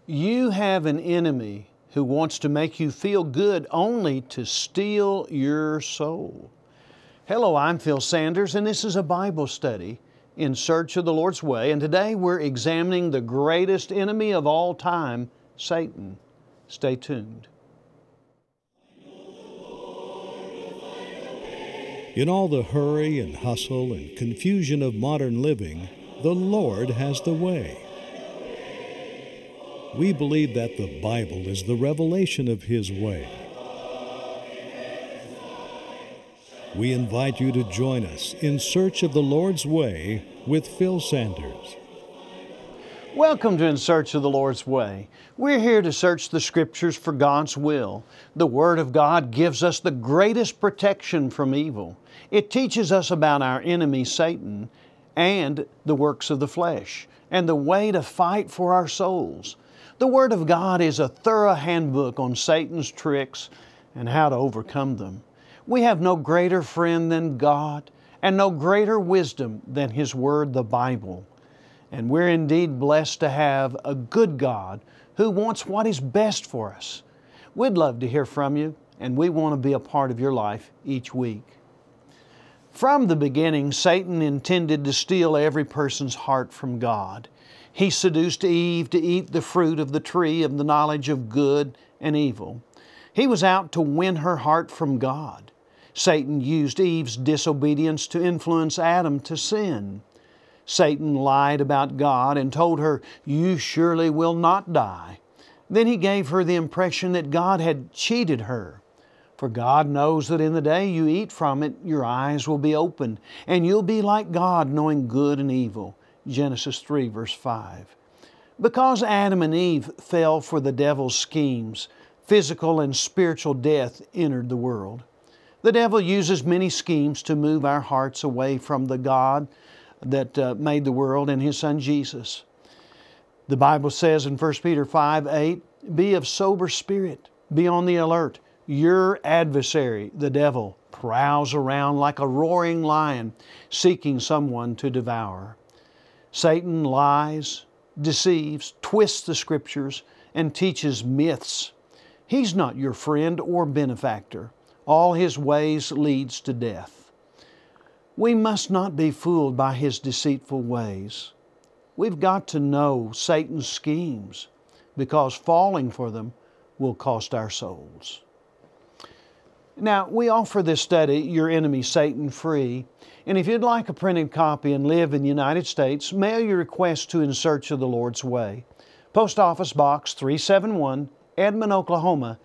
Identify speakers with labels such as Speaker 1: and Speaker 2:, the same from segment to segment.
Speaker 1: You have an enemy who wants to make you feel good only to steal your soul. Hello, I'm Phil Sanders, and this is a Bible study in search of the Lord's way. And today we're examining the greatest enemy of all time, Satan. Stay tuned.
Speaker 2: In all the hurry and hustle and confusion of modern living, the Lord has the way. We believe that the Bible is the revelation of His way. We invite you to join us in search of the Lord's way with Phil Sanders.
Speaker 1: Welcome to In Search of the Lord's Way. We're here to search the Scriptures for God's will. The Word of God gives us the greatest protection from evil. It teaches us about our enemy Satan and the works of the flesh and the way to fight for our souls. The Word of God is a thorough handbook on Satan's tricks and how to overcome them. We have no greater friend than God and no greater wisdom than His Word, the Bible. And we're indeed blessed to have a good God who wants what is best for us. We'd love to hear from you, and we want to be a part of your life each week. From the beginning, Satan intended to steal every person's heart from God. He seduced Eve to eat the fruit of the tree of the knowledge of good and evil. He was out to win her heart from God. Satan used Eve's disobedience to influence Adam to sin. Satan lied about God and told her, "You surely will not die." Then he gave her the impression that God had cheated her. For God knows that in the day you eat from it, your eyes will be opened, and you'll be like God, knowing good and evil. Genesis 3, verse 5. Because Adam and Eve fell for the devil's schemes, physical and spiritual death entered the world. The devil uses many schemes to move our hearts away from the God that made the world and His Son Jesus. The Bible says in 1 Peter 5:8, "Be of sober spirit, be on the alert. Your adversary, the devil, prowls around like a roaring lion, seeking someone to devour." Satan lies, deceives, twists the Scriptures, and teaches myths. He's not your friend or benefactor. All his ways leads to death. We must not be fooled by his deceitful ways. We've got to know Satan's schemes, because falling for them will cost our souls. Now, we offer this study, Your Enemy Satan, free. And if you'd like a printed copy and live in the United States, mail your request to In Search of the Lord's Way. Post Office Box 371, Edmond, Oklahoma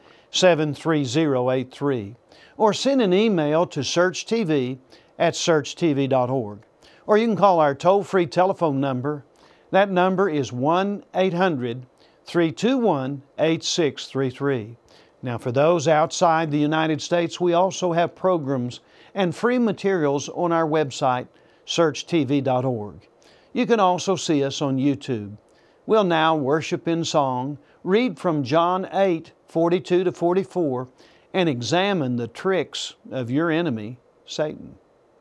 Speaker 1: 73083. Or send an email to searchtv@searchtv.org. Or you can call our toll-free telephone number. That number is 1-800-321-8633. Now, for those outside the United States, we also have programs and free materials on our website, searchtv.org. You can also see us on YouTube. We'll now worship in song, read from John 8:42-44, and examine the tricks of your enemy, Satan.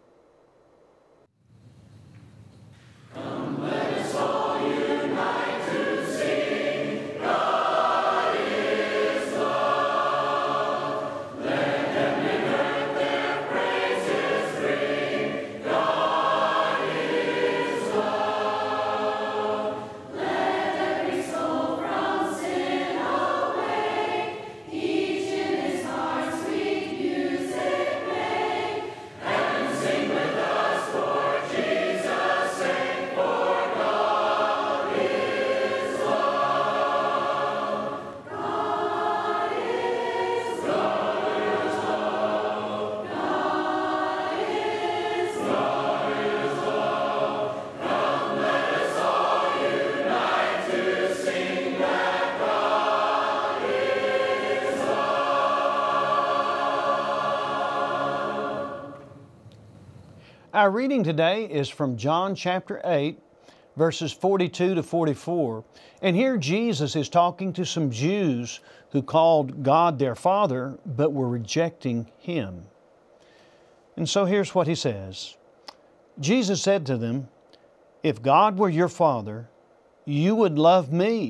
Speaker 1: Our reading today is from John chapter 8, verses 42-44. And here Jesus is talking to some Jews who called God their Father, but were rejecting Him. And so here's what He says. Jesus said to them, "If God were your Father, you would love me,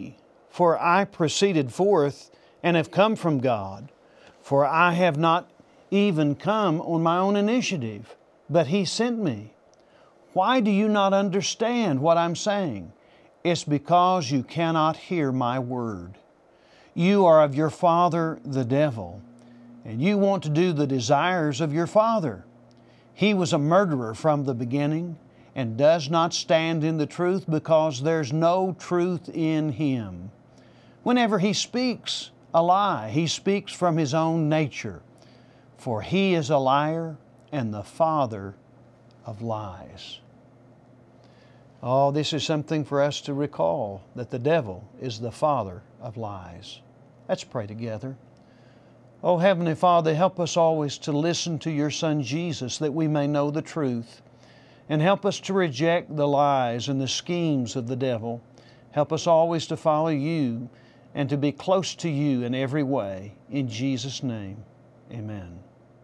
Speaker 1: For I proceeded forth and have come from God. For I have not even come on my own initiative, but He sent me. Why do you not understand what I'm saying? It's because you cannot hear my word. You are of your father, the devil, and you want to do the desires of your father. He was a murderer from the beginning and does not stand in the truth because there's no truth in him. Whenever he speaks a lie, he speaks from his own nature, for he is a liar and the father of lies. Oh, this is something for us to recall, that the devil is the father of lies. Let's pray together. Oh, Heavenly Father, help us always to listen to Your Son Jesus that we may know the truth. And help us to reject the lies and the schemes of the devil. Help us always to follow You and to be close to You in every way. In Jesus' name, amen.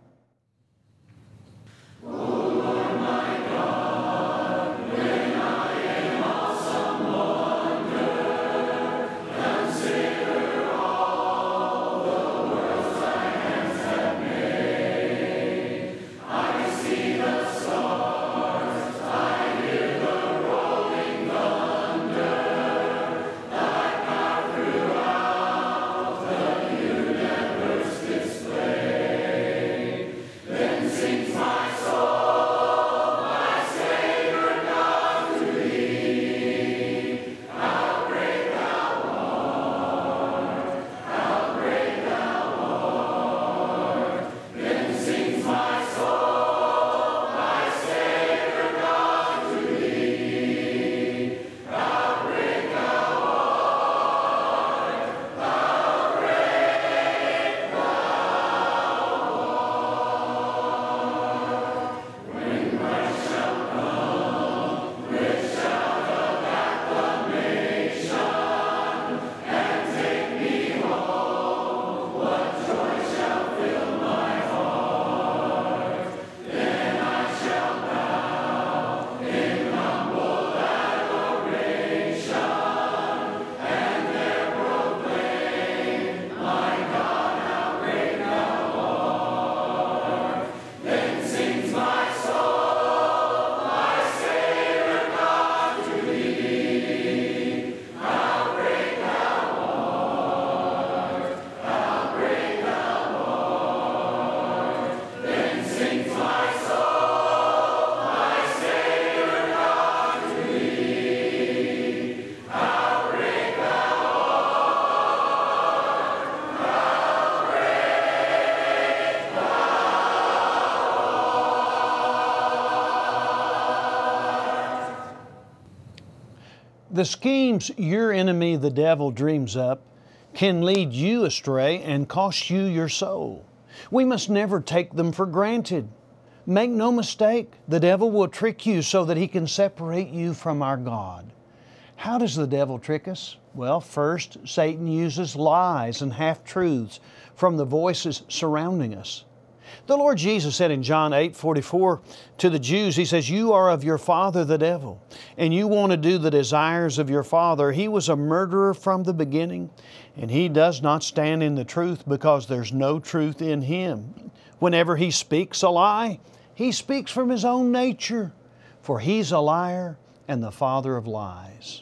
Speaker 1: The schemes your enemy, the devil, dreams up can lead you astray and cost you your soul. We must never take them for granted. Make no mistake, the devil will trick you so that he can separate you from our God. How does the devil trick us? Well, first, Satan uses lies and half-truths from the voices surrounding us. The Lord Jesus said in John 8:44 to the Jews, He says, "You are of your father the devil, and you want to do the desires of your father. He was a murderer from the beginning, and he does not stand in the truth because there's no truth in him. Whenever he speaks a lie, he speaks from his own nature, for he's a liar and the father of lies."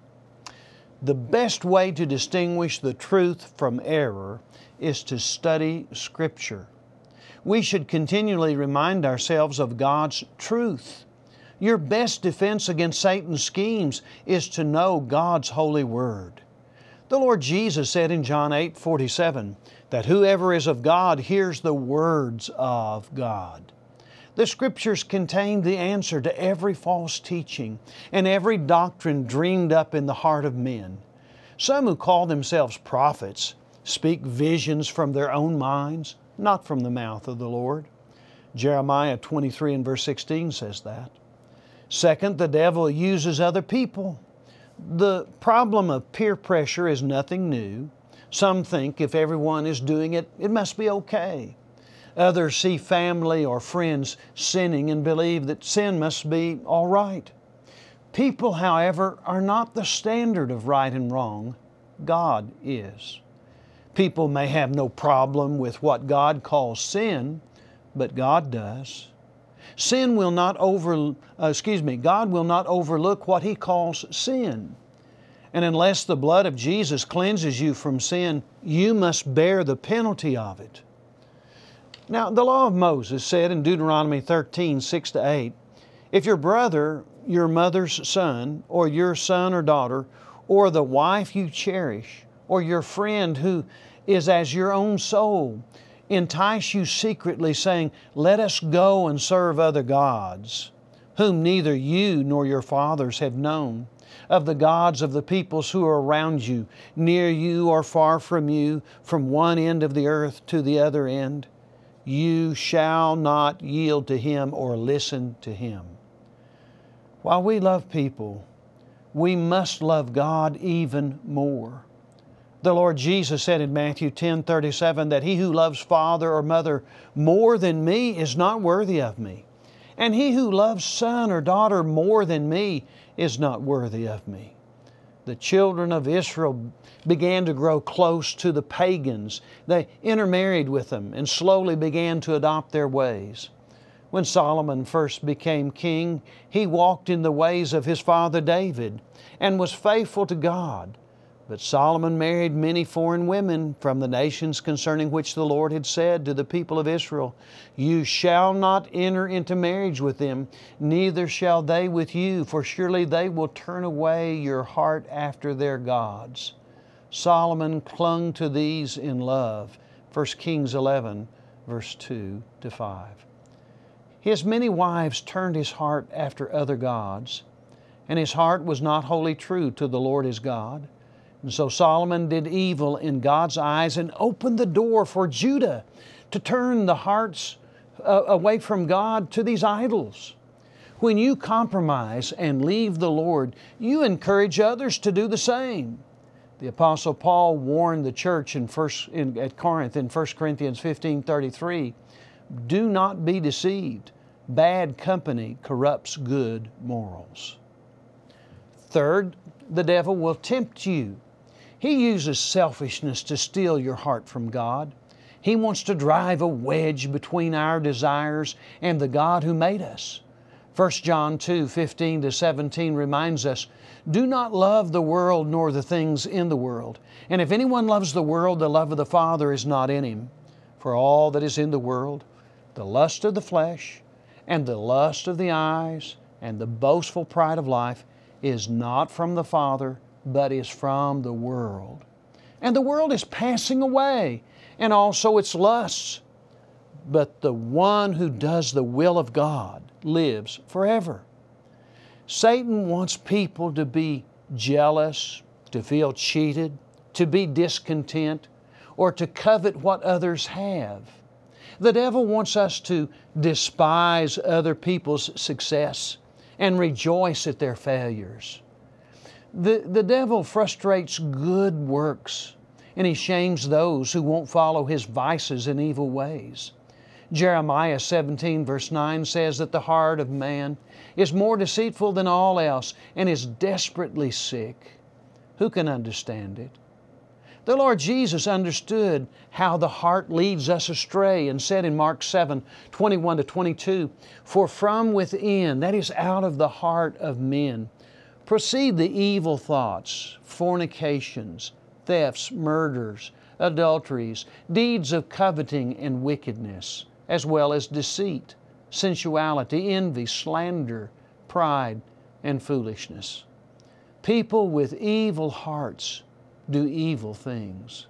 Speaker 1: The best way to distinguish the truth from error is to study Scripture. We should continually remind ourselves of God's truth. Your best defense against Satan's schemes is to know God's holy Word. The Lord Jesus said in John 8:47 that whoever is of God hears the words of God. The Scriptures contain the answer to every false teaching and every doctrine dreamed up in the heart of men. Some who call themselves prophets speak visions from their own minds, not from the mouth of the Lord. Jeremiah 23 and verse 16 says that. Second, the devil uses other people. The problem of peer pressure is nothing new. Some think if everyone is doing it, it must be okay. Others see family or friends sinning and believe that sin must be all right. People, however, are not the standard of right and wrong. God is. People may have no problem with what God calls sin, but God does. God will not overlook what He calls sin. And unless the blood of Jesus cleanses you from sin, you must bear the penalty of it. Now, the law of Moses said in Deuteronomy 13, 6-8, if your brother, your mother's son, or your son or daughter, or the wife you cherish, or your friend who is as your own soul, entice you secretly, saying, let us go and serve other gods, whom neither you nor your fathers have known, of the gods of the peoples who are around you, near you or far from you, from one end of the earth to the other end, you shall not yield to him or listen to him. While we love people, we must love God even more. The Lord Jesus said in Matthew 10:37 that he who loves father or mother more than me is not worthy of me. And he who loves son or daughter more than me is not worthy of me. The children of Israel began to grow close to the pagans. They intermarried with them and slowly began to adopt their ways. When Solomon first became king, he walked in the ways of his father David and was faithful to God. But Solomon married many foreign women from the nations concerning which the Lord had said to the people of Israel, you shall not enter into marriage with them, neither shall they with you, for surely they will turn away your heart after their gods. Solomon clung to these in love. 1 Kings 11, verse 2-5. His many wives turned his heart after other gods, and his heart was not wholly true to the Lord his God. And so Solomon did evil in God's eyes and opened the door for Judah to turn the hearts away from God to these idols. When you compromise and leave the Lord, you encourage others to do the same. The Apostle Paul warned the church at Corinth in 1 Corinthians 15:33, do not be deceived. Bad company corrupts good morals. Third, the devil will tempt you. He uses selfishness to steal your heart from God. He wants to drive a wedge between our desires and the God who made us. 1 John 2:15-17 reminds us, do not love the world nor the things in the world. And if anyone loves the world, the love of the Father is not in him. For all that is in the world, the lust of the flesh, and the lust of the eyes, and the boastful pride of life, is not from the Father, but is from the world. And the world is passing away, and also its lusts. But the one who does the will of God lives forever. Satan wants people to be jealous, to feel cheated, to be discontent, or to covet what others have. The devil wants us to despise other people's success and rejoice at their failures. The devil frustrates good works, and he shames those who won't follow his vices and evil ways. Jeremiah 17 verse 9 says that the heart of man is more deceitful than all else and is desperately sick. Who can understand it? The Lord Jesus understood how the heart leads us astray and said in Mark 7:21-22, for from within, that is out of the heart of men, proceed the evil thoughts, fornications, thefts, murders, adulteries, deeds of coveting and wickedness, as well as deceit, sensuality, envy, slander, pride, and foolishness. People with evil hearts do evil things.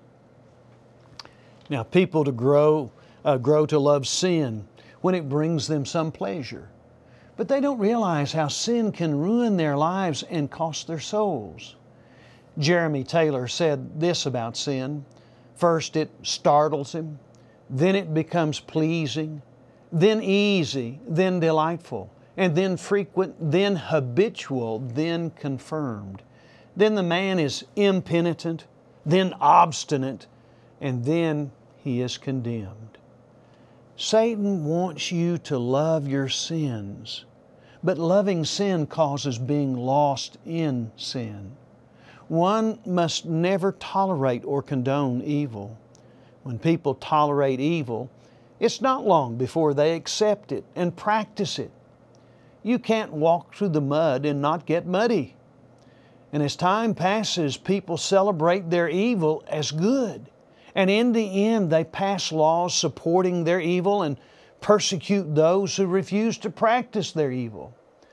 Speaker 1: Now, people grow to love sin when it brings them some pleasure. But they don't realize how sin can ruin their lives and cost their souls. Jeremy Taylor said this about sin. First, it startles him. Then it becomes pleasing. Then easy. Then delightful. And then frequent. Then habitual. Then confirmed. Then the man is impenitent. Then obstinate. And then he is condemned. Satan wants you to love your sins, but loving sin causes being lost in sin. One must never tolerate or condone evil. When people tolerate evil, it's not long before they accept it and practice it. You can't walk through the mud and not get muddy. And as time passes, people celebrate their evil as good. And in the end, they pass laws supporting their evil and persecute those who refuse to practice their evil.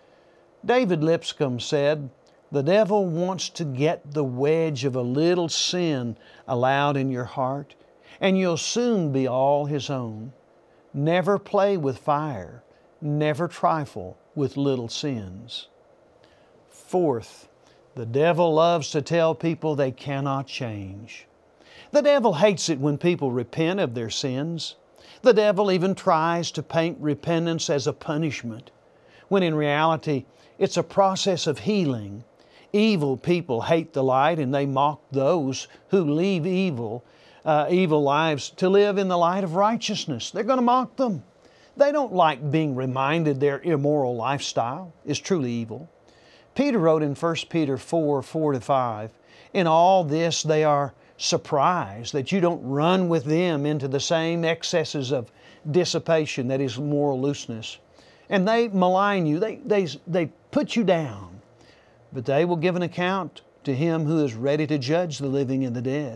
Speaker 1: David Lipscomb said, "The devil wants to get the wedge of a little sin allowed in your heart, and you'll soon be all his own. Never play with fire. Never trifle with little sins." Fourth, the devil loves to tell people they cannot change. The devil hates it when people repent of their sins. The devil even tries to paint repentance as a punishment, when in reality it's a process of healing. Evil people hate the light, and they mock those who leave evil lives to live in the light of righteousness. They're going to mock them. They don't like being reminded their immoral lifestyle is truly evil. Peter wrote in 1 Peter 4:4-5, "In all this they are surprised that you don't run with them into the same excesses of dissipation," that is moral looseness. "And they malign you," they put you down. "But they will give an account to Him who is ready to judge the living and the dead."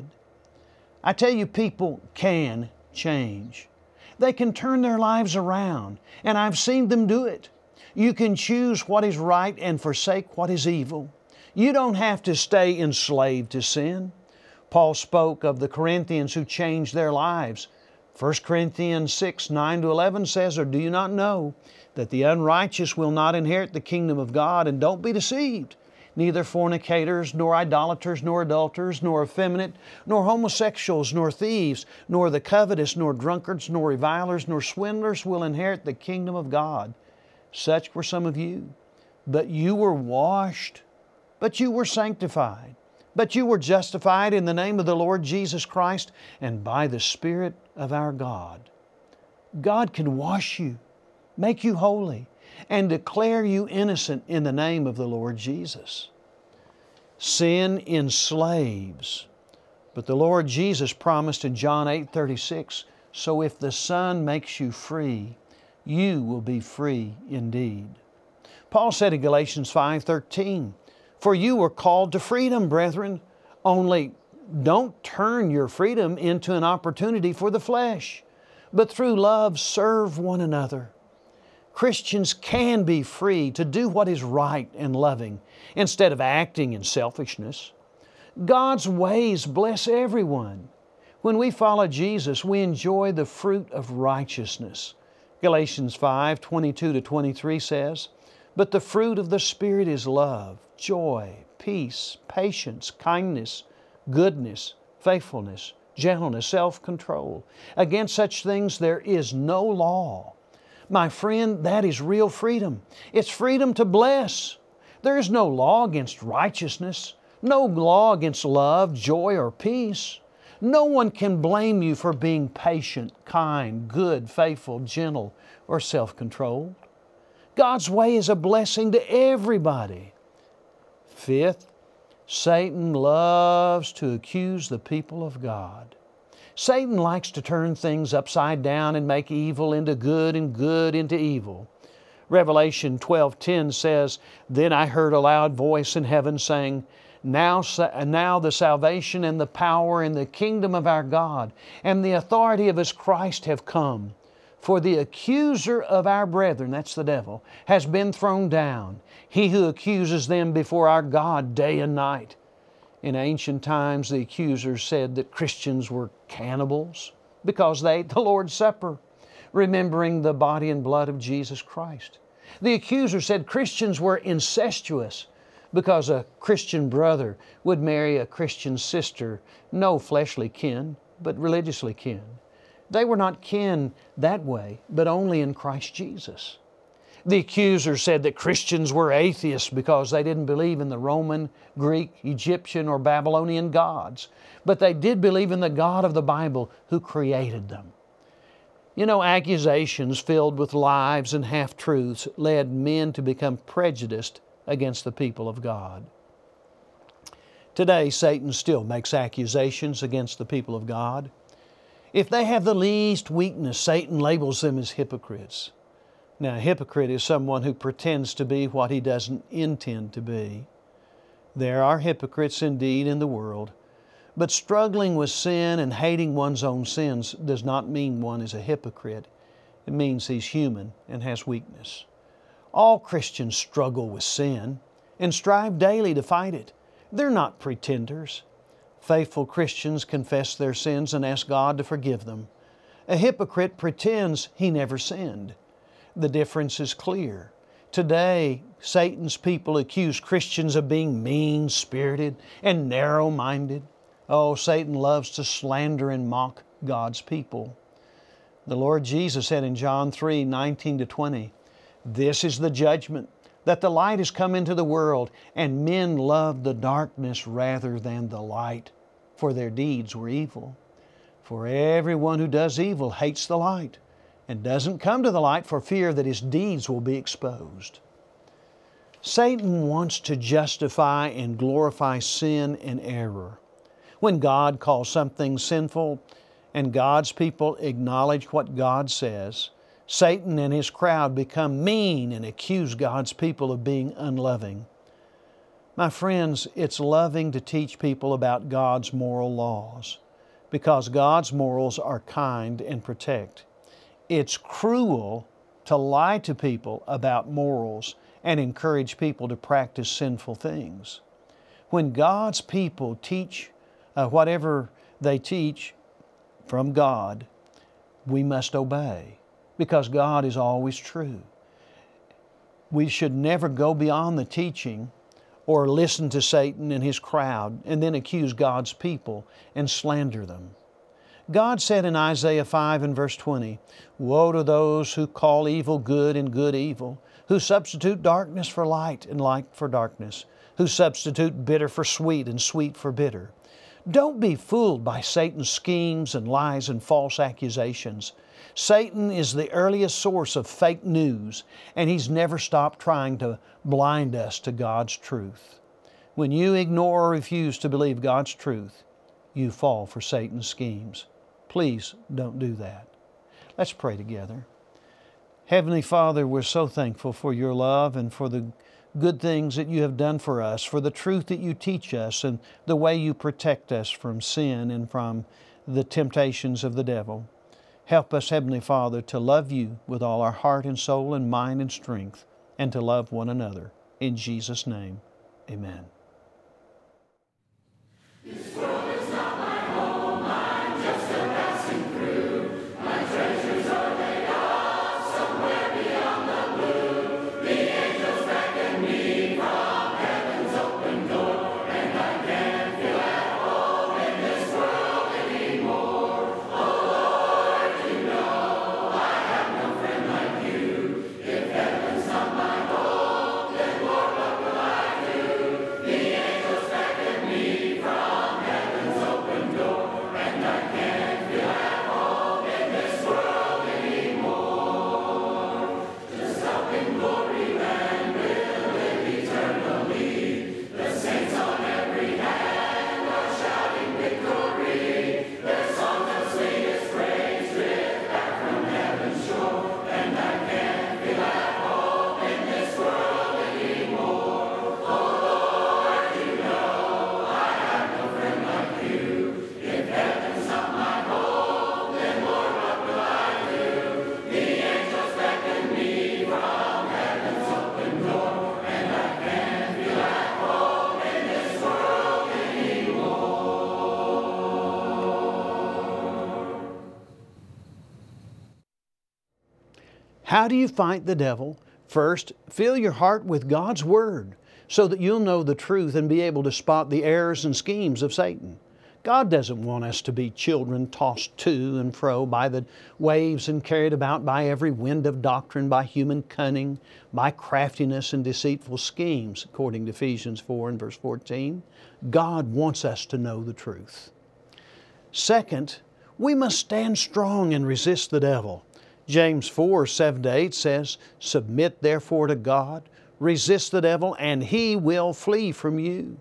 Speaker 1: I tell you, people can change. They can turn their lives around, and I've seen them do it. You can choose what is right and forsake what is evil. You don't have to stay enslaved to sin. Paul spoke of the Corinthians who changed their lives. 1 Corinthians 6:9-11 says, "Or do you not know that the unrighteous will not inherit the kingdom of God? And don't be deceived. Neither fornicators, nor idolaters, nor adulterers, nor effeminate, nor homosexuals, nor thieves, nor the covetous, nor drunkards, nor revilers, nor swindlers will inherit the kingdom of God. Such were some of you. But you were washed, but you were sanctified, but you were justified in the name of the Lord Jesus Christ and by the Spirit of our God." God can wash you, make you holy, and declare you innocent in the name of the Lord Jesus. Sin enslaves, but the Lord Jesus promised in John 8:36, "So if the Son makes you free, you will be free indeed." Paul said in Galatians 5:13, "For you were called to freedom, brethren, only don't turn your freedom into an opportunity for the flesh, but through love serve one another." Christians can be free to do what is right and loving instead of acting in selfishness. God's ways bless everyone. When we follow Jesus, we enjoy the fruit of righteousness. Galatians 5:22-23 says, "But the fruit of the Spirit is love, joy, peace, patience, kindness, goodness, faithfulness, gentleness, self-control. Against such things there is no law." My friend, that is real freedom. It's freedom to bless. There is no law against righteousness, no law against love, joy, or peace. No one can blame you for being patient, kind, good, faithful, gentle, or self-controlled. God's way is a blessing to everybody. Fifth, Satan loves to accuse the people of God. Satan likes to turn things upside down and make evil into good and good into evil. Revelation 12:10 says, "Then I heard a loud voice in heaven saying, Now the salvation and the power and the kingdom of our God and the authority of His Christ have come. For the accuser of our brethren," that's the devil, "has been thrown down, he who accuses them before our God day and night." In ancient times, the accusers said that Christians were cannibals because they ate the Lord's Supper, remembering the body and blood of Jesus Christ. The accuser said Christians were incestuous because a Christian brother would marry a Christian sister, no fleshly kin, but religiously kin. They were not kin that way, but only in Christ Jesus. The accuser said that Christians were atheists because they didn't believe in the Roman, Greek, Egyptian, or Babylonian gods, but they did believe in the God of the Bible who created them. You know, accusations filled with lies and half-truths led men to become prejudiced against the people of God. Today, Satan still makes accusations against the people of God. If they have the least weakness, Satan labels them as hypocrites. Now, a hypocrite is someone who pretends to be what he doesn't intend to be. There are hypocrites indeed in the world, but struggling with sin and hating one's own sins does not mean one is a hypocrite. It means he's human and has weakness. All Christians struggle with sin and strive daily to fight it. They're not pretenders. Faithful Christians confess their sins and ask God to forgive them. A hypocrite pretends he never sinned. The difference is clear. Today, Satan's people accuse Christians of being mean-spirited and narrow-minded. Oh, Satan loves to slander and mock God's people. The Lord Jesus said in John 3:19-20, "This is the judgment, that the light has come into the world, and men loved the darkness rather than the light, for their deeds were evil. For everyone who does evil hates the light, and doesn't come to the light for fear that his deeds will be exposed." Satan wants to justify and glorify sin and error. When God calls something sinful and God's people acknowledge what God says, Satan and his crowd become mean and accuse God's people of being unloving. My friends, it's loving to teach people about God's moral laws, because God's morals are kind and protect. It's cruel to lie to people about morals and encourage people to practice sinful things. When God's people teach whatever they teach from God, we must obey, because God is always true. We should never go beyond the teaching or listen to Satan and his crowd and then accuse God's people and slander them. God said in Isaiah 5 and verse 20, "Woe to those who call evil good and good evil, who substitute darkness for light and light for darkness, who substitute bitter for sweet and sweet for bitter." Don't be fooled by Satan's schemes and lies and false accusations. Satan is the earliest source of fake news, and he's never stopped trying to blind us to God's truth. When you ignore or refuse to believe God's truth, you fall for Satan's schemes. Please don't do that. Let's pray together. Heavenly Father, we're so thankful for your love and for the good things that you have done for us, for the truth that you teach us and the way you protect us from sin and from the temptations of the devil. Help us, Heavenly Father, to love you with all our heart and soul and mind and strength, and to love one another. In Jesus' name, amen. How do you fight the devil? First, fill your heart with God's Word so that you'll know the truth and be able to spot the errors and schemes of Satan. God doesn't want us to be children tossed to and fro by the waves and carried about by every wind of doctrine, by human cunning, by craftiness and deceitful schemes, according to Ephesians 4 and verse 14. God wants us to know the truth. Second, we must stand strong and resist the devil. James 4, 7-8 says, "Submit therefore to God, resist the devil, and he will flee from you.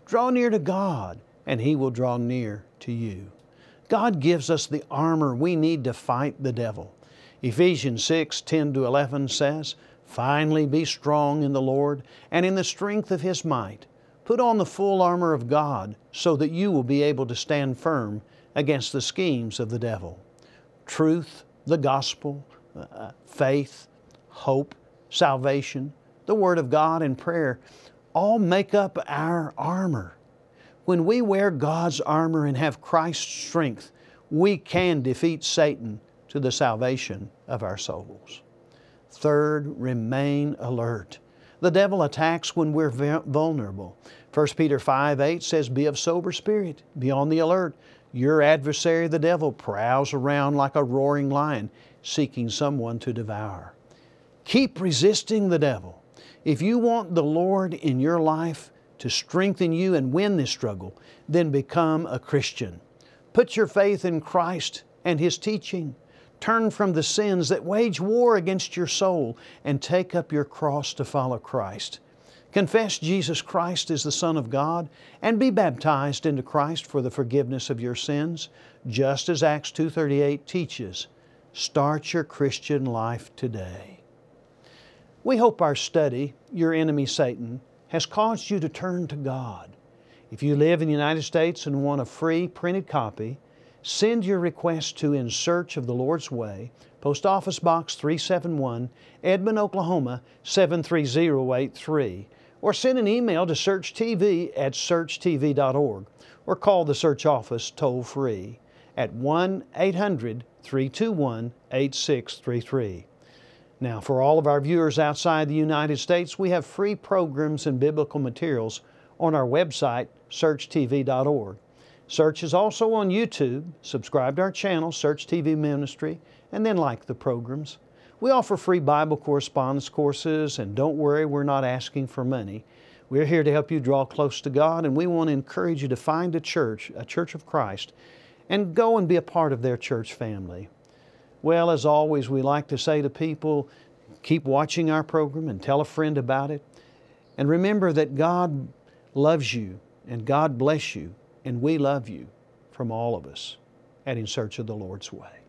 Speaker 1: Draw near to God, and He will draw near to you. God gives us the armor we need to fight the devil. Ephesians 6:10-11 says, "Finally be strong in the Lord and in the strength of His might. Put on the full armor of God so that you will be able to stand firm against the schemes of the devil." Truth, the gospel, faith, hope, salvation, the Word of God, and prayer all make up our armor. When we wear God's armor and have Christ's strength, we can defeat Satan to the salvation of our souls. Third, remain alert. The devil attacks when we're vulnerable. 1 Peter 5:8 says, "Be of sober spirit, be on the alert. Your adversary, the devil, prowls around like a roaring lion, seeking someone to devour." Keep resisting the devil. If you want the Lord in your life to strengthen you and win this struggle, then become a Christian. Put your faith in Christ and His teaching. Turn from the sins that wage war against your soul and take up your cross to follow Christ. Confess Jesus Christ is the Son of God and be baptized into Christ for the forgiveness of your sins, just as Acts 2:38 teaches. Start your Christian life today. We hope our study, Your Enemy Satan, has caused you to turn to God. If you live in the United States and want a free printed copy, send your request to In Search of the Lord's Way, Post Office Box 371, Edmond, Oklahoma 73083, or send an email to searchtv@searchtv.org, or call the Search Office toll-free at 1-800-321-8633. Now, for all of our viewers outside the United States, we have free programs and biblical materials on our website, searchtv.org. Search is also on YouTube. Subscribe to our channel, Search TV Ministry, and then like the programs. We offer free Bible correspondence courses, and don't worry, we're not asking for money. We're here to help you draw close to God, and we want to encourage you to find a church of Christ, and go and be a part of their church family. Well, as always, we like to say to people, keep watching our program and tell a friend about it. And remember that God loves you and God bless you, and we love you from all of us at In Search of the Lord's Way.